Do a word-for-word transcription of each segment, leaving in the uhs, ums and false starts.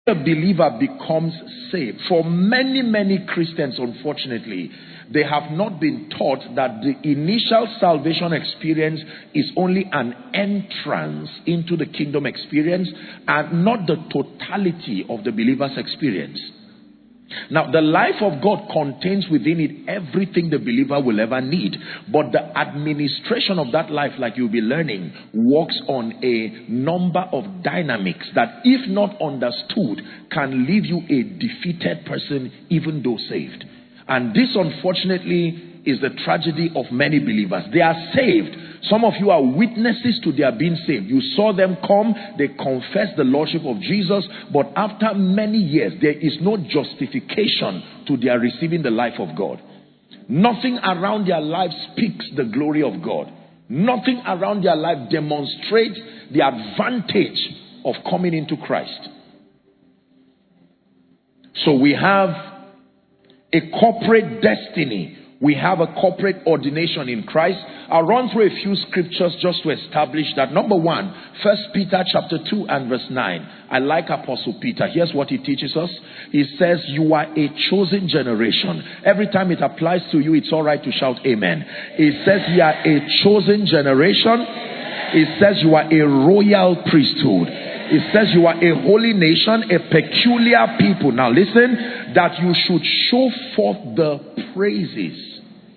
a believer becomes saved, for many, many Christians, unfortunately, they have not been taught that the initial salvation experience is only an entrance into the kingdom experience and not the totality of the believer's experience. Now, the life of God contains within it everything the believer will ever need. But the administration of that life, like you'll be learning, works on a number of dynamics that, if not understood, can leave you a defeated person, even though saved. And this, unfortunately, is the tragedy of many believers. They are saved. Some of you are witnesses to their being saved. You saw them come, they confessed the Lordship of Jesus, but after many years, there is no justification to their receiving the life of God. Nothing around their life speaks the glory of God. Nothing around their life demonstrates the advantage of coming into Christ. So we have a corporate destiny. We have a corporate ordination in Christ. I'll run through a few scriptures just to establish that. Number one, First Peter chapter two and verse nine. I like Apostle Peter. Here's what he teaches us. He says, you are a chosen generation. Every time it applies to you, it's all right to shout amen. He says you are a chosen generation. He says you are a royal priesthood. It says you are a holy nation, a peculiar people. Now listen, that you should show forth the praises.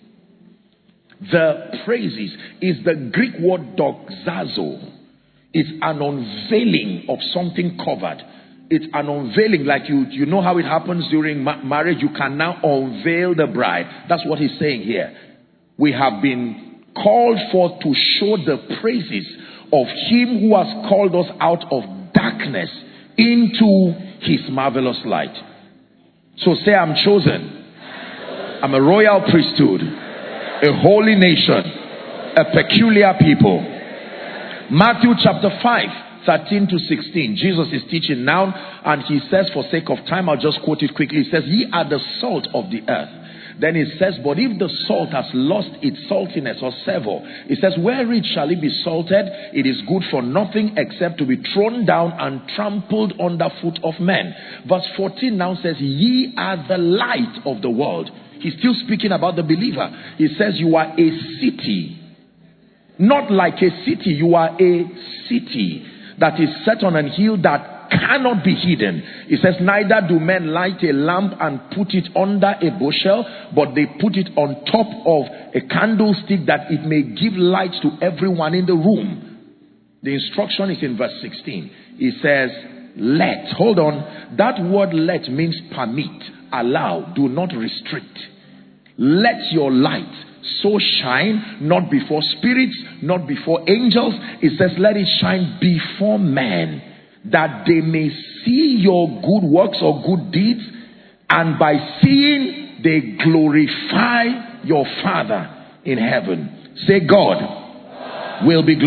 The praises is the Greek word doxazo. It's an unveiling of something covered. It's an unveiling, like you, you know how it happens during ma- marriage. You can now unveil the bride. That's what he's saying here. We have been called forth to show the praises of him who has called us out of darkness into his marvelous light. So say, I'm chosen. I'm a royal priesthood, a holy nation, a peculiar people. Matthew chapter five, thirteen to sixteen. Jesus is teaching now, and he says, for sake of time, I'll just quote it quickly. He says, ye are the salt of the earth. Then it says, but if the salt has lost its saltiness or savour, it says, wherein shall it be salted? It is good for nothing except to be thrown down and trampled under foot of men. Verse fourteen now says, ye are the light of the world. He's still speaking about the believer. He says, you are a city. Not like a city, you are a city that is set on an hill that cannot be hidden. It says, neither do men light a lamp and put it under a bushel, but they put it on top of a candlestick that it may give light to everyone in the room. The instruction is in verse sixteen. It says, let. Hold on. That word let means permit, allow, do not restrict. Let your light so shine, not before spirits, not before angels. It says, let it shine before men, that they may see your good works or good deeds, and by seeing they glorify your Father in heaven. Say, God will be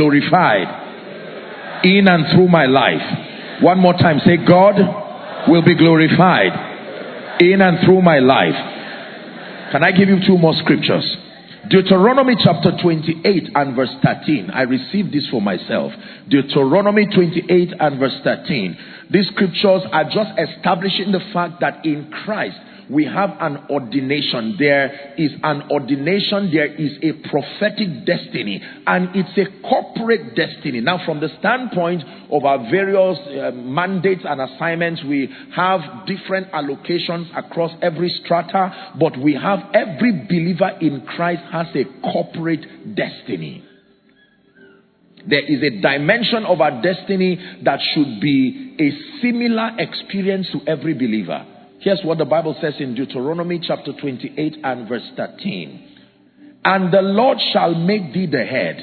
glorified in and through my life. One more time. Say, God will be glorified in and through my life. Can I give you two more scriptures? Deuteronomy chapter twenty-eight and verse thirteen. I received this for myself. Deuteronomy twenty-eight and verse thirteen. These scriptures are just establishing the fact that in Christ we have an ordination. There is an ordination. There is a prophetic destiny, and it's a corporate destiny. Now, from the standpoint of our various uh, mandates and assignments, we have different allocations across every strata, but we have every believer in Christ has a corporate destiny. There is a dimension of our destiny that should be a similar experience to every believer. Here's what the Bible says in Deuteronomy chapter twenty-eight and verse thirteen. And the Lord shall make thee the head.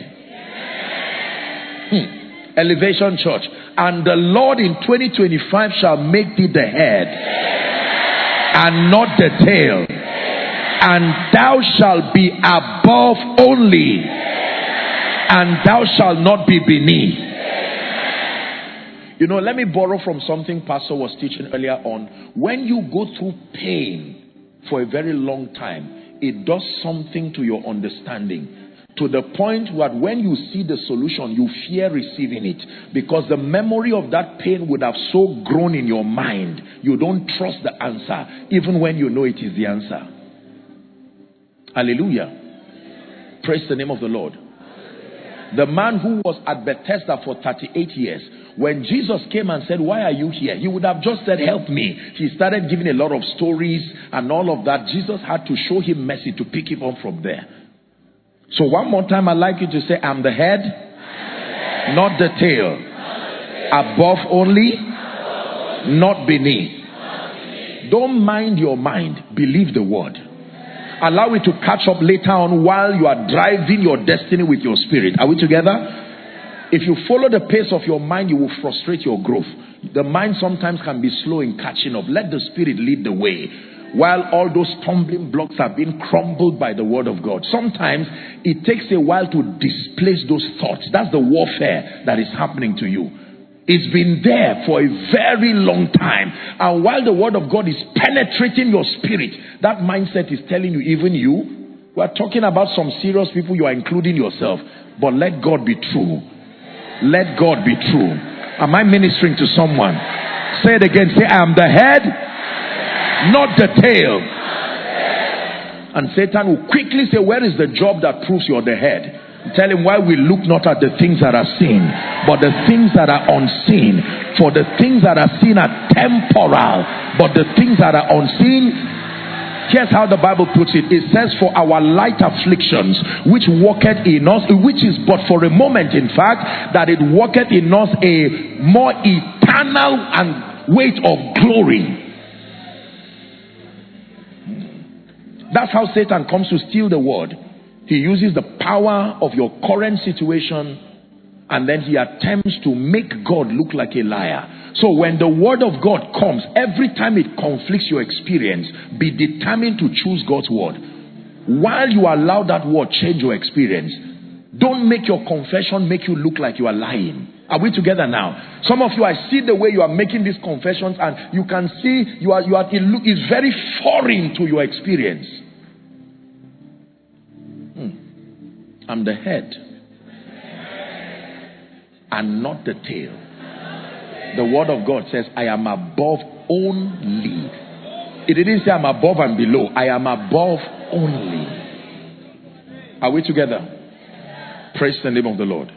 Hmm. Elevation Church. And the Lord in twenty twenty-five shall make thee the head and not the tail. And thou shalt be above only, and thou shalt not be beneath. You know, let me borrow from something Pastor was teaching earlier on. When you go through pain for a very long time, it does something to your understanding. To the point that when you see the solution, you fear receiving it. Because the memory of that pain would have so grown in your mind. You don't trust the answer, even when you know it is the answer. Hallelujah. Praise the name of the Lord. The man who was at Bethesda for thirty-eight years, when Jesus came and said, why are you here? He would have just said, help me. He started giving a lot of stories and all of that. Jesus had to show him mercy to pick him up from there. So one more time, I'd like you to say, I'm the head, not the tail. Above only, not beneath. Don't mind your mind. Believe the word. Allow it to catch up later on while you are driving your destiny with your spirit. Are we together? If you follow the pace of your mind, you will frustrate your growth. The mind sometimes can be slow in catching up. Let the spirit lead the way while all those stumbling blocks are being crumbled by the word of God. Sometimes it takes a while to displace those thoughts. That's the warfare that is happening to you. It's been there for a very long time. And while the word of God is penetrating your spirit, that mindset is telling you, even you, we are talking about some serious people, you are including yourself. But let God be true. Let God be true. Am I ministering to someone? Say it again. Say, I am the head, not the tail. And Satan will quickly say, where is the job that proves you're the head? Tell him, why we look not at the things that are seen, but the things that are unseen. For the things that are seen are temporal, but the things that are unseen, here's how the Bible puts it. It says, for our light afflictions, which worketh in us, which is but for a moment, in fact, that it worketh in us a more eternal and weight of glory. That's how Satan comes to steal the word. He uses the power of your current situation, and then he attempts to make God look like a liar. So when the word of God comes, every time it conflicts your experience, be determined to choose God's word. While you allow that word change your experience, don't make your confession make you look like you are lying. Are we together now? Some of you, I see the way you are making these confessions, and you can see you are, you are, it look, it's very foreign to your experience. I'm the head and not the tail. The word of God says, I am above only. It didn't say I'm above and below. I am above only. Are we together? Praise the name of the Lord.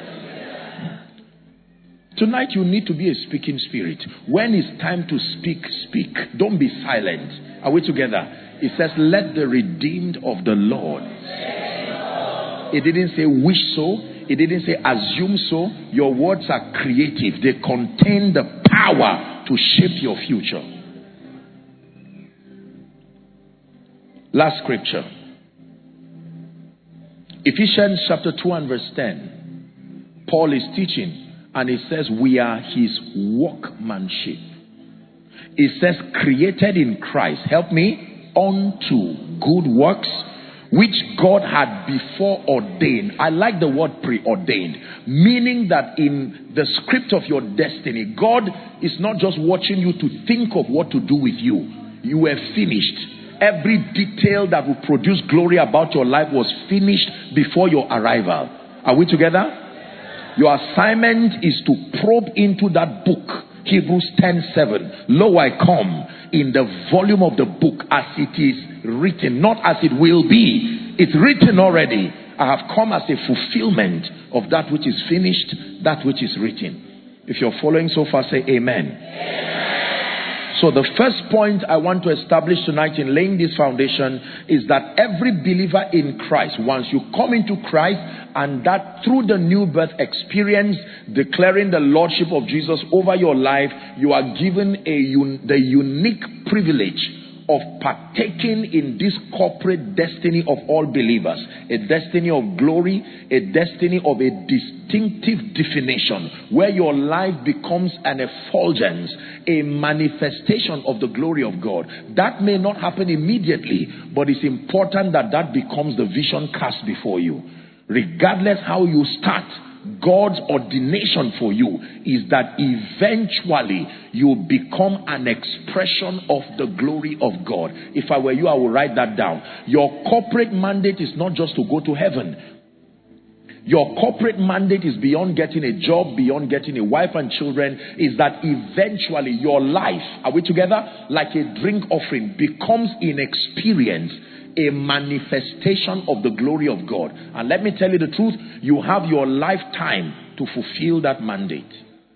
Tonight you need to be a speaking spirit. When it's time to speak, speak. Don't be silent. Are we together? It says, let the redeemed of the Lord. It didn't say wish so. It didn't say assume so. Your words are creative. They contain the power to shape your future. Last scripture. Ephesians chapter two and verse ten. Paul is teaching and he says we are his workmanship. It says created in Christ. Help me. Unto good works, which God had before ordained. I like the word preordained, meaning that in the script of your destiny, God is not just watching you to think of what to do with you. You were finished. Every detail that will produce glory about your life was finished before your arrival. Are we together? Your assignment is to probe into that book. Hebrews ten seven. Lo, I come in the volume of the book as it is written, not as it will be. It's written already. I have come as a fulfillment of that which is finished, that which is written. If you're following so far, say amen. Amen. So the first point I want to establish tonight in laying this foundation is that every believer in Christ, once you come into Christ, and that through the new birth experience, declaring the lordship of Jesus over your life, you are given a un- the unique privilege of partaking in this corporate destiny of all believers. A destiny of glory, a destiny of a distinctive definition, where your life becomes an effulgence, a manifestation of the glory of God. That may not happen immediately, but it's important that that becomes the vision cast before you. Regardless how you start, God's ordination for you is that eventually you become an expression of the glory of God. If I were you, I would write that down. Your corporate mandate is not just to go to heaven. Your corporate mandate is beyond getting a job, beyond getting a wife and children, is that eventually your life, are we together? Like a drink offering, becomes in experience a manifestation of the glory of God. And let me tell you the truth, you have your lifetime to fulfill that mandate.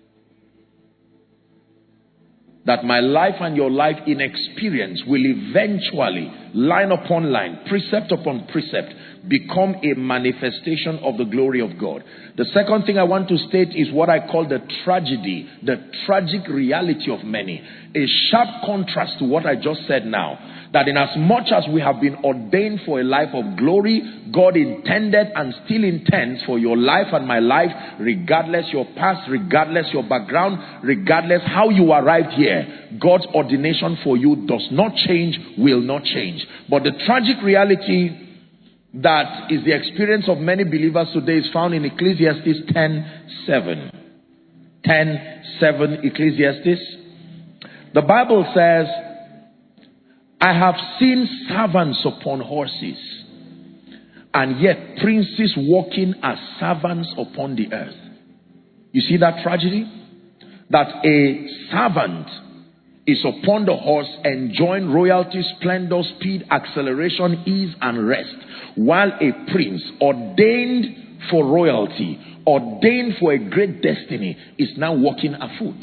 That my life and your life in experience will eventually, line upon line, precept upon precept, become a manifestation of the glory of God. The second thing I want to state is what I call the tragedy, the tragic reality of many. A sharp contrast to what I just said now. That in as much as we have been ordained for a life of glory, God intended and still intends for your life and my life, regardless your past, regardless your background, regardless how you arrived here, God's ordination for you does not change, will not change. But the tragic reality that is the experience of many believers today is found in Ecclesiastes ten seven. ten seven Ecclesiastes. The Bible says, I have seen servants upon horses, and yet princes walking as servants upon the earth. You see that tragedy? That a servant is upon the horse, enjoying royalty, splendor, speed, acceleration, ease, and rest, while a prince ordained for royalty, ordained for a great destiny, is now walking afoot.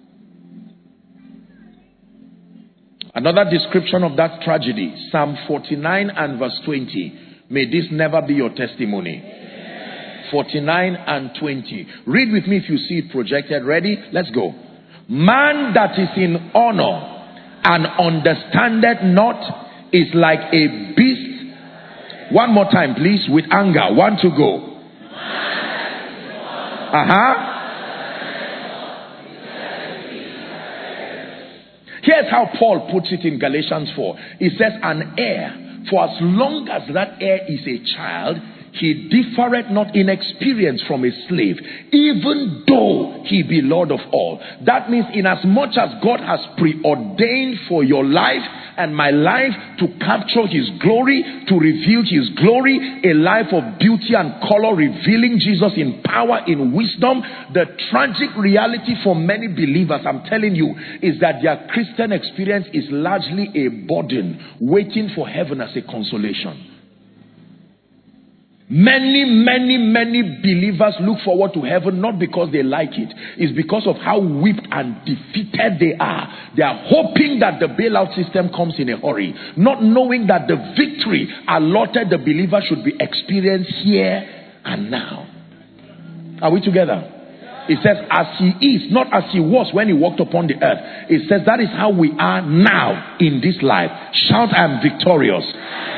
Another description of that tragedy, Psalm forty-nine and verse twenty. May this never be your testimony. forty-nine and twenty. Read with me if you see it projected. Ready? Let's go. Man that is in honor and understandeth not is like a beast. One more time, please, with anger. One to go. Uh-huh. Here's how Paul puts it in Galatians four. He says, an heir, for as long as that heir is a child, he differeth not in experience from a slave, even though he be Lord of all. That means in as much as God has preordained for your life and my life to capture his glory, to reveal his glory, a life of beauty and color, revealing Jesus in power, in wisdom, the tragic reality for many believers, I'm telling you, is that their Christian experience is largely a burden waiting for heaven as a consolation. Many, many, many believers look forward to heaven not because they like it. It's because of how whipped and defeated they are. They are hoping that the bailout system comes in a hurry, not knowing that the victory allotted the believer should be experienced here and now. Are we together? It says, as he is, not as he was when he walked upon the earth. It says that is how we are now in this life. Shout, I am victorious.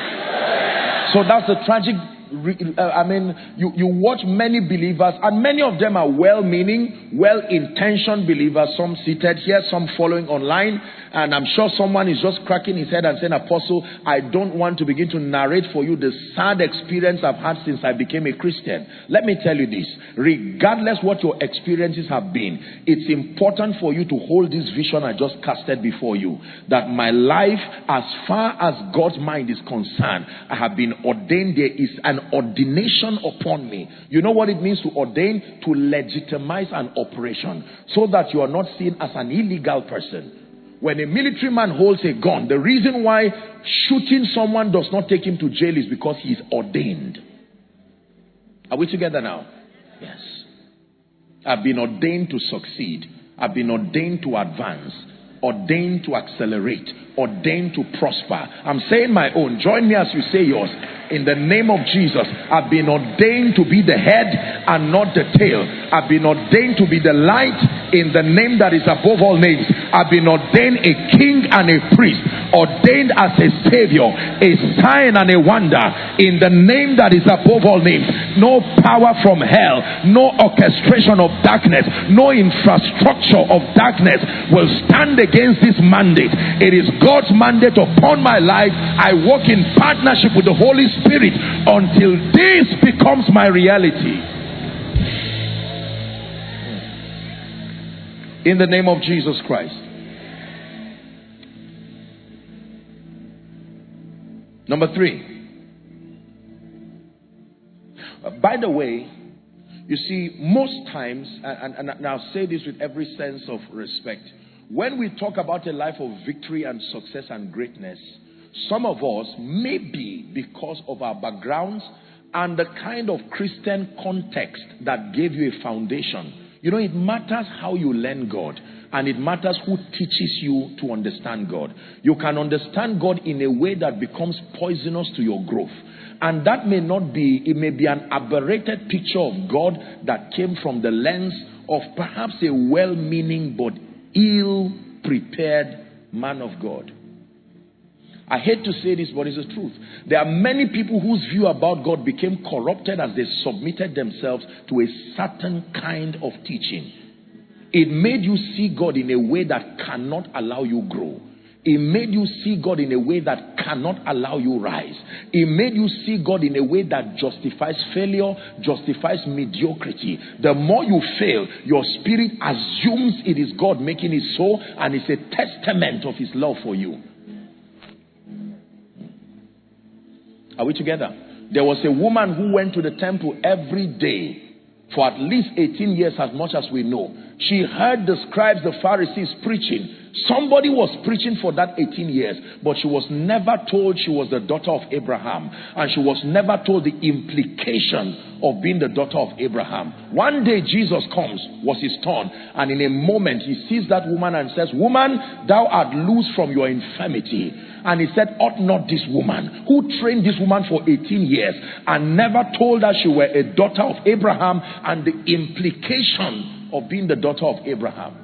So that's the tragic. I mean, you, you watch many believers, and many of them are well-meaning, well-intentioned believers, some seated here, some following online, and I'm sure someone is just cracking his head and saying, Apostle, I don't want to begin to narrate for you the sad experience I've had since I became a Christian. Let me tell you this, regardless what your experiences have been, it's important for you to hold this vision I just casted before you, that my life, as far as God's mind is concerned, I have been ordained. There is an ordination upon me. You know what it means to ordain? To legitimize an operation, so that you are not seen as an illegal person. When a military man holds a gun, the reason why shooting someone does not take him to jail is because he is ordained. Are we together now? Yes. I've been ordained to succeed. I've been ordained to advance, ordained to accelerate, ordained to prosper. I'm saying my own. Join me as you say yours. In the name of Jesus, I've been ordained to be the head and not the tail. I've been ordained to be the light in the name that is above all names. I've been ordained a king and a priest, ordained as a savior, a sign and a wonder in the name that is above all names. No power from hell, no orchestration of darkness, no infrastructure of darkness will stand against this mandate. It is God's mandate upon my life. I walk in partnership with the Holy Spirit until this becomes my reality. In the name of Jesus Christ. Number three. Uh, by the way, You see, most times, and, and, and I'll say this with every sense of respect, when we talk about a life of victory and success and greatness, some of us, maybe because of our backgrounds and the kind of Christian context that gave you a foundation, you know, it matters how you learn God, and it matters who teaches you to understand God. You can understand God in a way that becomes poisonous to your growth. And that may not be, it may be an aberrated picture of God that came from the lens of perhaps a well-meaning but ill-prepared man of God. I hate to say this, but it's the truth. There are many people whose view about God became corrupted as they submitted themselves to a certain kind of teaching. It made you see God in a way that cannot allow you grow. It made you see God in a way that cannot allow you rise. It made you see God in a way that justifies failure, justifies mediocrity. The more you fail, your spirit assumes it is God making it so, and it's a testament of his love for you. Are we together? There was a woman who went to the temple every day for at least eighteen years, as much as we know. She heard the scribes, the Pharisees preaching. Somebody was preaching for that eighteen years, but she was never told she was the daughter of Abraham, and she was never told the implication of being the daughter of Abraham. One day Jesus comes, was his turn, and in a moment he sees that woman and says, "Woman, thou art loosed from your infirmity." And he said, "Ought not this woman, who trained this woman for eighteen years and never told her she were a daughter of Abraham, and the implication of being the daughter of Abraham."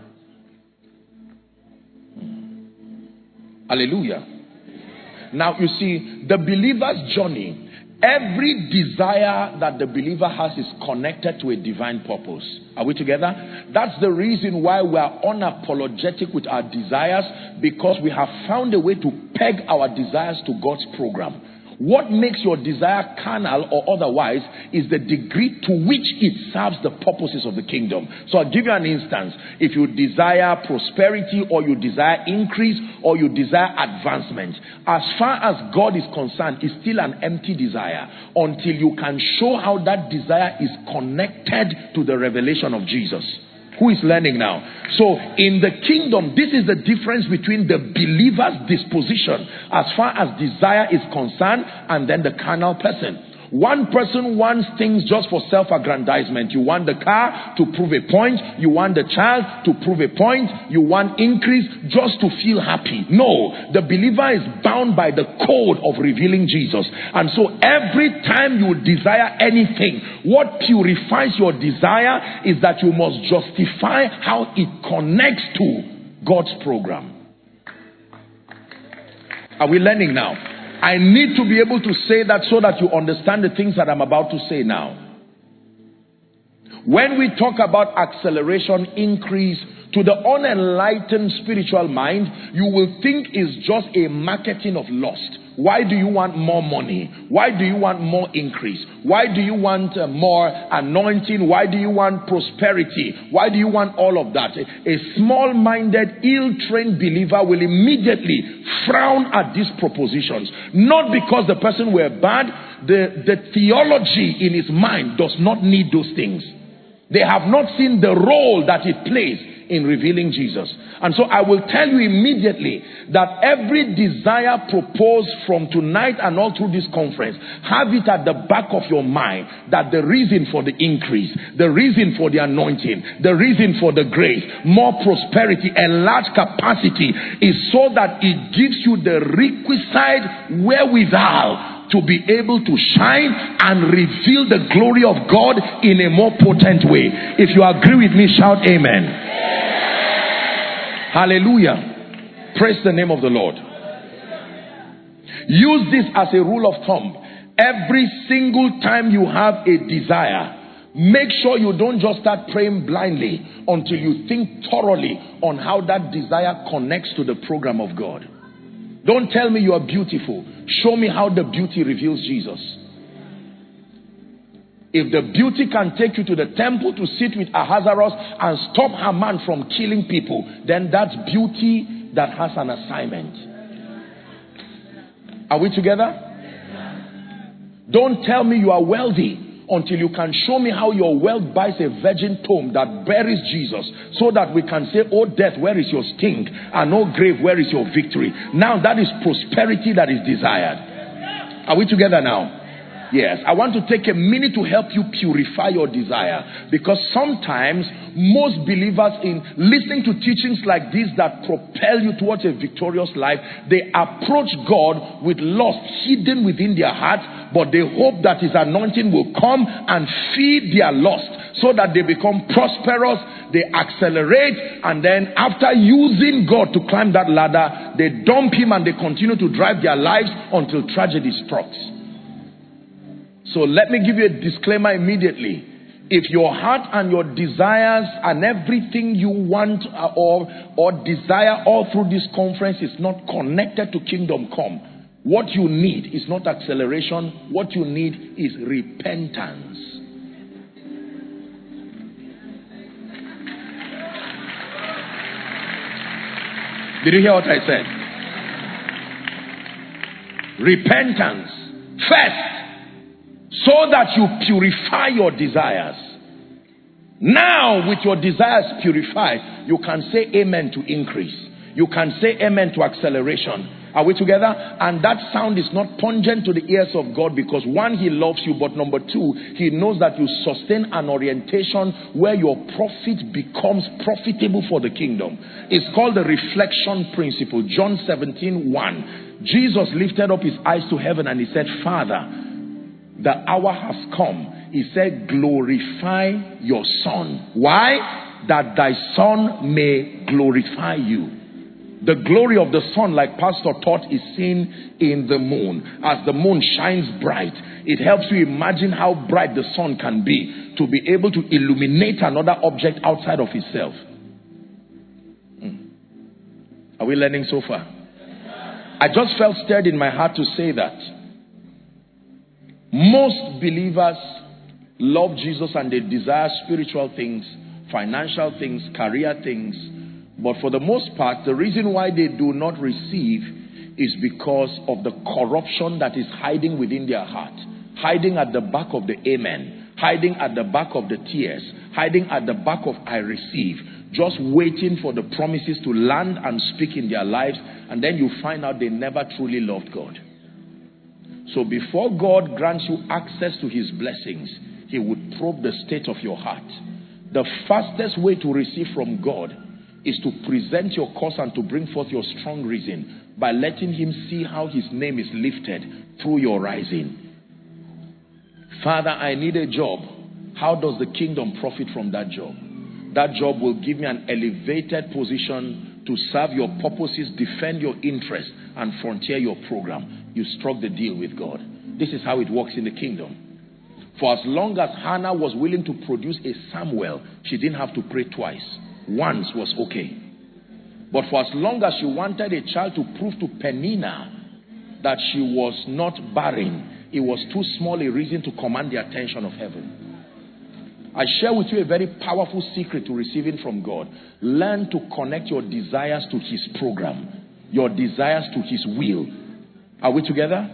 Hallelujah. Now you see, the believer's journey, every desire that the believer has is connected to a divine purpose. Are we together? That's the reason why we are unapologetic with our desires, because we have found a way to peg our desires to God's program. What makes your desire carnal or otherwise is the degree to which it serves the purposes of the kingdom. So I'll give you an instance. If you desire prosperity, or you desire increase, or you desire advancement, as far as God is concerned, it's still an empty desire until you can show how that desire is connected to the revelation of Jesus. Who is learning now? So in the kingdom, this is the difference between the believer's disposition as far as desire is concerned and then the carnal person. One person wants things just for self-aggrandizement. You want the car to prove a point. You want the child to prove a point. You want increase just to feel happy. No, the believer is bound by the code of revealing Jesus. And so every time you desire anything, what purifies your desire is that you must justify how it connects to God's program. Are we learning now? I need to be able to say that so that you understand the things that I'm about to say now. When we talk about acceleration, increase, to the unenlightened spiritual mind, you will think it's just a marketing of lust. Why do you want more money? Why do you want more increase? Why do you want uh, more anointing? Why do you want prosperity? Why do you want all of that? A, a small-minded, ill-trained believer will immediately frown at these propositions. Not because the person were bad. The, the theology in his mind does not need those things. They have not seen the role that it plays in revealing Jesus. And so I will tell you immediately that every desire proposed from tonight and all through this conference, have it at the back of your mind that the reason for the increase, the reason for the anointing, the reason for the grace, more prosperity, enlarged capacity is so that it gives you the requisite wherewithal to be able to shine and reveal the glory of God in a more potent way. If you agree with me, shout amen. Hallelujah. Praise the name of the Lord. Use this as a rule of thumb. Every single time you have a desire, make sure you don't just start praying blindly until you think thoroughly on how that desire connects to the program of God. Don't tell me you are beautiful. Show me how the beauty reveals Jesus. If the beauty can take you to the temple to sit with Ahasuerus and stop Haman from killing people, then that's beauty that has an assignment. Are we together? Don't tell me you are wealthy until you can show me how your wealth buys a virgin tomb that buries Jesus, so that we can say, oh death, where is your sting? And oh grave, where is your victory? Now that is prosperity that is desired. Are we together now? Yes, I want to take a minute to help you purify your desire, because sometimes most believers, in listening to teachings like this that propel you towards a victorious life, they approach God with lust hidden within their heart, but they hope that his anointing will come and feed their lust so that they become prosperous, they accelerate, and then after using God to climb that ladder, they dump him and they continue to drive their lives until tragedy strikes. So let me give you a disclaimer immediately. If your heart and your desires and everything you want or, or desire all through this conference is not connected to kingdom come, what you need is not acceleration. What you need is repentance. Did you hear what I said? Repentance first, so that you purify your desires. Now, with your desires purified, you can say amen to increase. You can say amen to acceleration. Are we together? And that sound is not pungent to the ears of God, because one, he loves you, but number two, he knows that you sustain an orientation where your profit becomes profitable for the kingdom. It's called the reflection principle. John seventeen one. Jesus lifted up his eyes to heaven and he said, Father, the hour has come. He said, glorify your son. Why? That thy son may glorify you. The glory of the sun, like Pastor taught, is seen in the moon. As the moon shines bright, it helps you imagine how bright the sun can be, to be able to illuminate another object outside of itself. Hmm. Are we learning so far? I just felt stirred in my heart to say that most believers love Jesus and they desire spiritual things, financial things, career things. But for the most part, the reason why they do not receive is because of the corruption that is hiding within their heart. Hiding at the back of the amen. Hiding at the back of the tears. Hiding at the back of I receive. Just waiting for the promises to land and speak in their lives. And then you find out they never truly loved God. So before God grants you access to his blessings, he would probe the state of your heart. The fastest way to receive from God is to present your cause and to bring forth your strong reason by letting him see how his name is lifted through your rising. Father, I need a job. How does the kingdom profit from that job? That job will give me an elevated position to serve your purposes, defend your interests, and frontier your program. You struck the deal with God. This is how it works in the kingdom. For as long as Hannah was willing to produce a Samuel, she didn't have to pray twice. Once was okay. But for as long as she wanted a child to prove to Peninnah that she was not barren, it was too small a reason to command the attention of heaven. I share with you a very powerful secret to receiving from God. Learn to connect your desires to his program, your desires to his will. Are we together?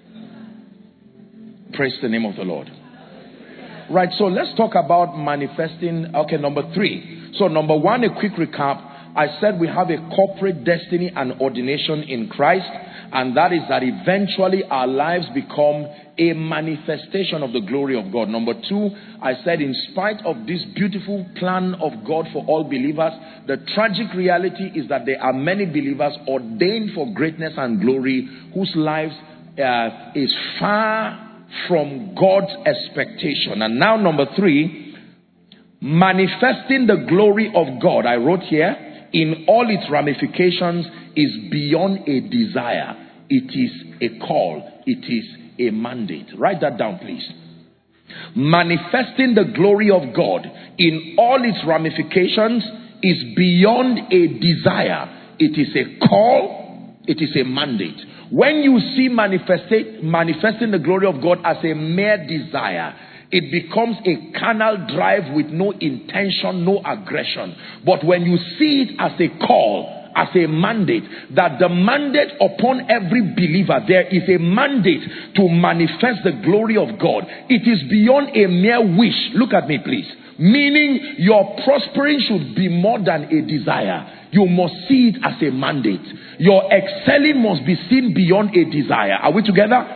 Praise the name of the Lord. Right, so let's talk about manifesting. Okay, number three. So number one, a quick recap. I said we have a corporate destiny and ordination in Christ, and that is that eventually our lives become a manifestation of the glory of God. Number two, I said in spite of this beautiful plan of God for all believers, the tragic reality is that there are many believers ordained for greatness and glory whose lives uh, is far from God's expectation. And now number three, manifesting the glory of God, I wrote here, in all its ramifications is beyond a desire. It is a call. It is a mandate. Write that down, please. Manifesting the glory of God in all its ramifications is beyond a desire. It is a call. It is a mandate. When you see manifesting, manifesting the glory of God as a mere desire, it becomes a carnal drive with no intention, no aggression. But when you see it as a call, as a mandate, that the mandate upon every believer, there is a mandate to manifest the glory of God. It is beyond a mere wish. Look at me, please. Meaning your prospering should be more than a desire. You must see it as a mandate. Your excelling must be seen beyond a desire. Are we together?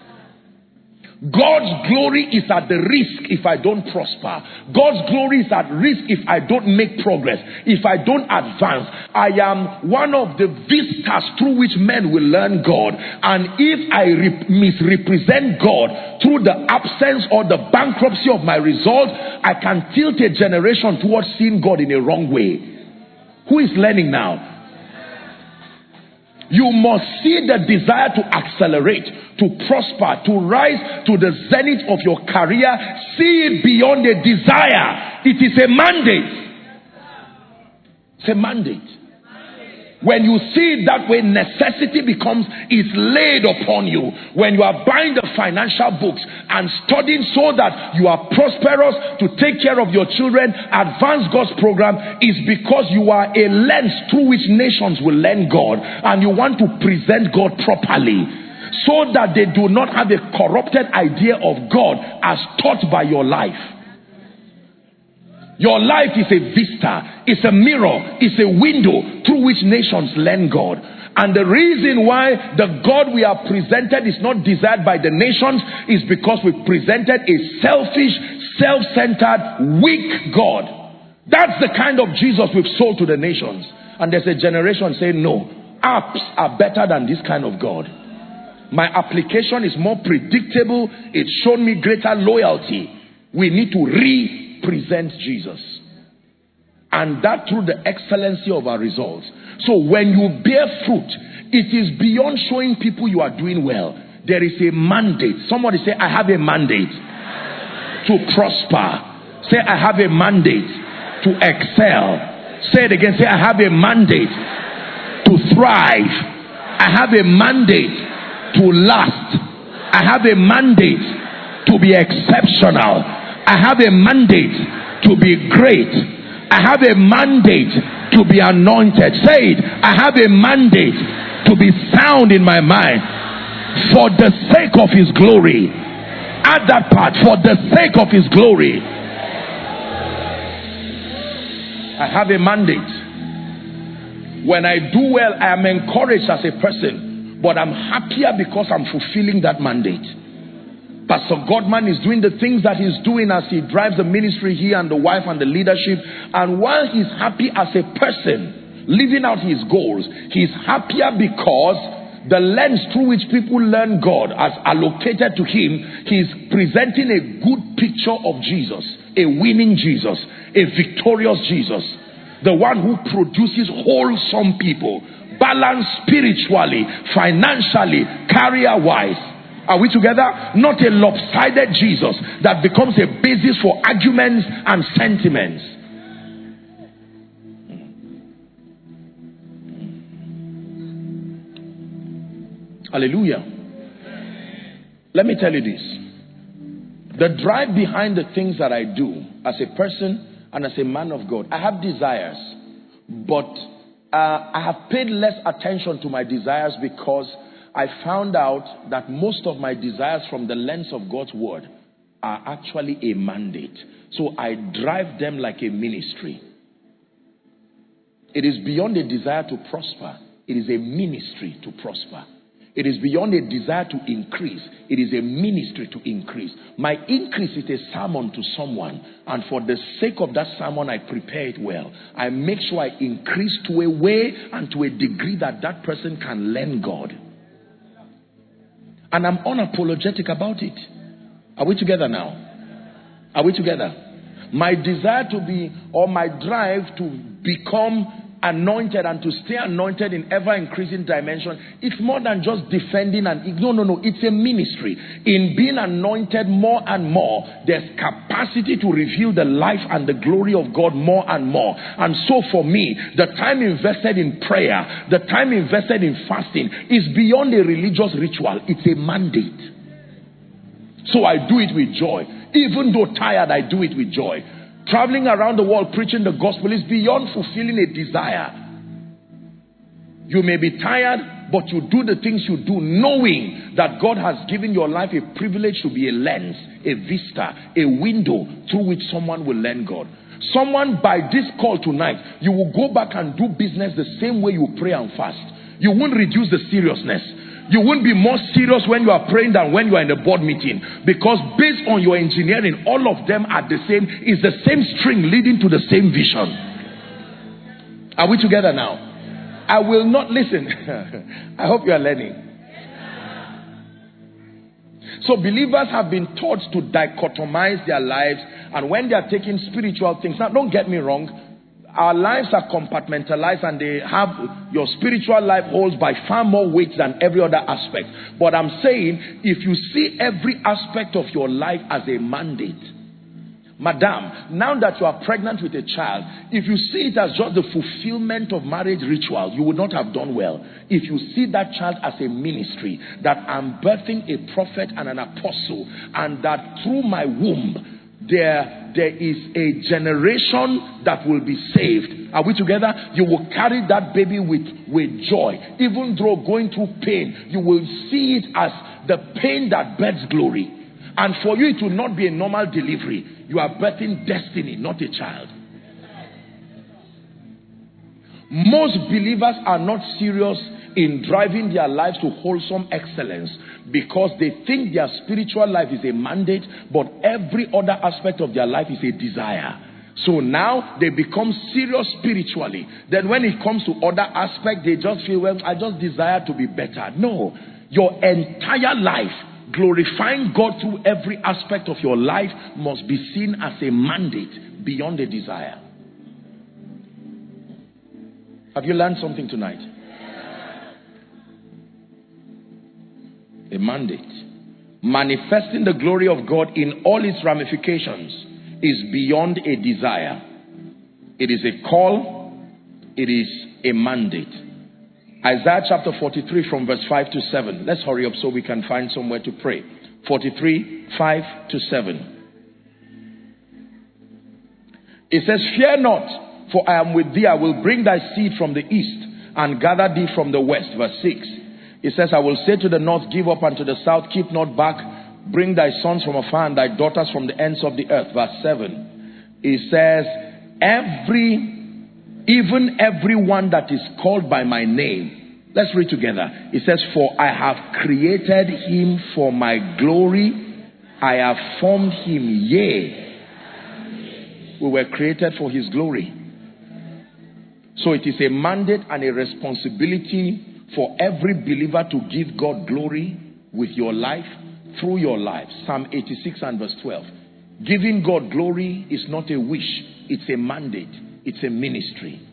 God's glory is at the risk if I don't prosper. God's glory is at risk if I don't make progress, if I don't advance. I am one of the vistas through which men will learn God. And if I re- misrepresent God through the absence or the bankruptcy of my result, I can tilt a generation towards seeing God in a wrong way. Who is learning now? You must see the desire to accelerate, to prosper, to rise to the zenith of your career. See it beyond a desire. It is a mandate. It's a mandate. When you see it that way, necessity becomes, is laid upon you. When you are buying the financial books and studying so that you are prosperous to take care of your children, advance God's program, is because you are a lens through which nations will learn God, and you want to present God properly so that they do not have a corrupted idea of God as taught by your life. Your life is a vista, it's a mirror, it's a window through which nations learn God. And the reason why the God we have presented is not desired by the nations is because we presented a selfish, self-centered, weak God. That's the kind of Jesus we've sold to the nations. And there's a generation saying, no, apps are better than this kind of God. My application is more predictable. It's shown me greater loyalty. We need to re present Jesus, and that through the excellency of our results. So when you bear fruit, it is beyond showing people you are doing well. There is a mandate. Somebody say, I have a mandate to prosper. Say, I have a mandate to excel. Say it again. Say, I have a mandate to thrive. I have a mandate to last. I have a mandate to be exceptional. I have a mandate to be great. I have a mandate to be anointed. Say it. I have a mandate to be sound in my mind for the sake of his glory. Add that part. For the sake of his glory. I have a mandate. When I do well, I am encouraged as a person, but I'm happier because I'm fulfilling that mandate. Pastor Godman is doing the things that he's doing as he drives the ministry here and the wife and the leadership. And while he's happy as a person, living out his goals, he's happier because the lens through which people learn God as allocated to him, he's presenting a good picture of Jesus, a winning Jesus, a victorious Jesus, the one who produces wholesome people, balanced spiritually, financially, career-wise. Are we together? Not a lopsided Jesus that becomes a basis for arguments and sentiments. Hallelujah. Let me tell you this. The drive behind the things that I do as a person and as a man of God, I have desires, but uh, I have paid less attention to my desires because I found out that most of my desires from the lens of God's word are actually a mandate. So I drive them like a ministry. It is beyond a desire to prosper. It is a ministry to prosper. It is beyond a desire to increase. It is a ministry to increase. My increase is a sermon to someone. And for the sake of that sermon, I prepare it well. I make sure I increase to a way and to a degree that that person can learn God. And I'm unapologetic about it. Are we together now? Are we together? My desire to be, or my drive to become anointed and to stay anointed in ever-increasing dimension, it's more than just defending and no, no, no. It's a ministry. In being anointed more and more, there's capacity to reveal the life and the glory of God more and more. And so for me, the time invested in prayer, the time invested in fasting is beyond a religious ritual. It's a mandate. So I do it with joy. Even though tired, I do it with joy. Traveling around the world preaching the gospel is beyond fulfilling a desire. You may be tired, but you do the things you do knowing that God has given your life a privilege to be a lens, a vista, a window through which someone will learn God. Someone by this call tonight, you will go back and do business the same way you pray and fast. You won't reduce the seriousness. You won't be more serious when you are praying than when you are in a board meeting. Because based on your engineering, all of them are the same. It's the same string leading to the same vision. Are we together now? I will not listen. I hope you are learning. So believers have been taught to dichotomize their lives, and when they are taking spiritual things, now don't get me wrong, our lives are compartmentalized and they have, your spiritual life holds by far more weight than every other aspect. But I'm saying, if you see every aspect of your life as a mandate, madam, now that you are pregnant with a child, if you see it as just the fulfillment of marriage ritual, you would not have done well. If you see that child as a ministry, that I'm birthing a prophet and an apostle, and that through my womb, there, there is a generation that will be saved. Are we together? You will carry that baby with, with joy. Even though going through pain, you will see it as the pain that births glory. And for you, it will not be a normal delivery. You are birthing destiny, not a child. Most believers are not serious in driving their lives to wholesome excellence because they think their spiritual life is a mandate, but every other aspect of their life is a desire. So now they become serious spiritually. Then when it comes to other aspects, they just feel, well, I just desire to be better. No, your entire life, glorifying God through every aspect of your life, must be seen as a mandate beyond a desire. Have you learned something tonight? A mandate. Manifesting the glory of God in all its ramifications is beyond a desire. It is a call. It is a mandate. Isaiah chapter forty-three from verse five to seven. Let's hurry up so we can find somewhere to pray. forty-three, five to seven. It says, fear not, for I am with thee. I will bring thy seed from the east and gather thee from the west. Verse six. It says, I will say to the north, give up, and to the south, keep not back. Bring thy sons from afar and thy daughters from the ends of the earth. Verse seven. It says, every even everyone that is called by my name. Let's read together. It says, for I have created him for my glory. I have formed him, yea. We were created for his glory. So it is a mandate and a responsibility for every believer to give God glory with your life, through your life. Psalm eighty-six and verse twelve. Giving God glory is not a wish. It's a mandate. It's a ministry.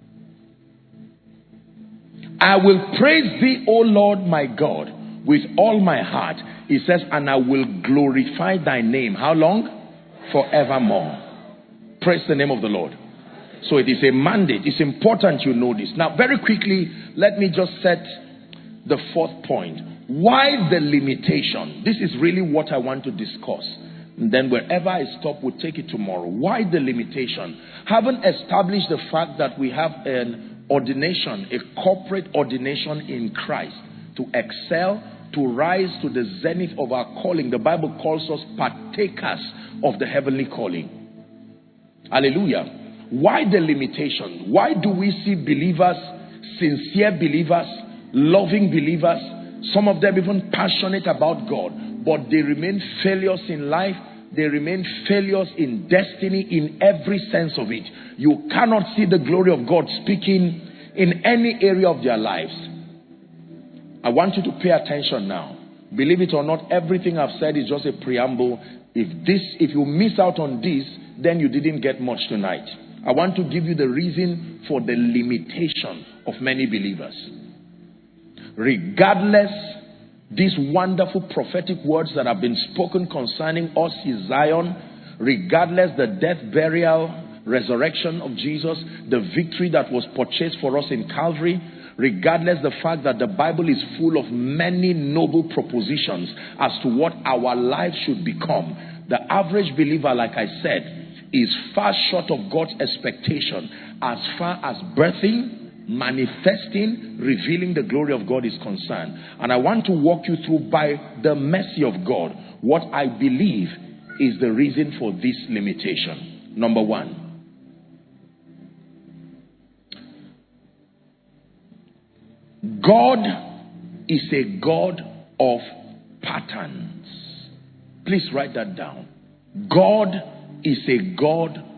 I will praise thee, O Lord my God, with all my heart. It says, and I will glorify thy name. How long? Forevermore. Praise the name of the Lord. So it is a mandate. It's important you know this. Now, very quickly, let me just set the fourth point. Why the limitation? This is really what I want to discuss. And then wherever I stop, we'll take it tomorrow. Why the limitation? Having established the fact that we have an ordination, a corporate ordination in Christ, to excel, to rise to the zenith of our calling. The Bible calls us partakers of the heavenly calling. Hallelujah. Why the limitation? Why do we see believers, sincere believers, loving believers, some of them even passionate about God, but they remain failures in life, they remain failures in destiny, in every sense of it? You cannot see the glory of God speaking in any area of their lives. I want you to pay attention now. Believe it or not, everything I've said is just a preamble. If this, if you miss out on this, then you didn't get much tonight. I want to give you the reason for the limitation of many believers. Regardless, these wonderful prophetic words that have been spoken concerning us, his Zion, regardless the death, burial, resurrection of Jesus, the victory that was purchased for us in Calvary, regardless the fact that the Bible is full of many noble propositions as to what our lives should become, the average believer, like I said, is far short of God's expectation as far as birthing, manifesting, revealing the glory of God is concerned. And I want to walk you through, by the mercy of God, what I believe is the reason for this limitation. Number one, God is a God of patterns. Please write that down. God is a God